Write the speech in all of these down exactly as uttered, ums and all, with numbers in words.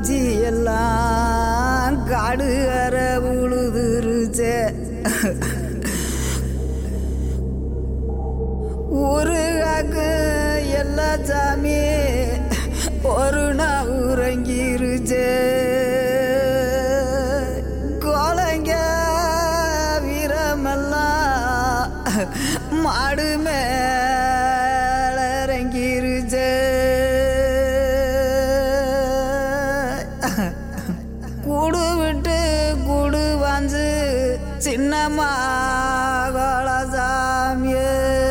பூச்சி எல்லாம் காடு அற உழுதுருச்சே. ஒரு காக்கு எல்லா சாமி ஒரு நாள் உறங்கிருச்சே. கோலைங்க வீரமெல்லாம் மாடு மேல இறங்கிருச்சே. கூடு விட்டு கூடு வாஞ்சு சின்னம்மா கோலசாமியே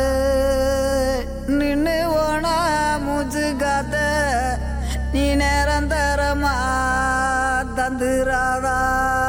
நின்று போன மூச்சு காத்த நீ நிரந்தரமா தந்துராதா.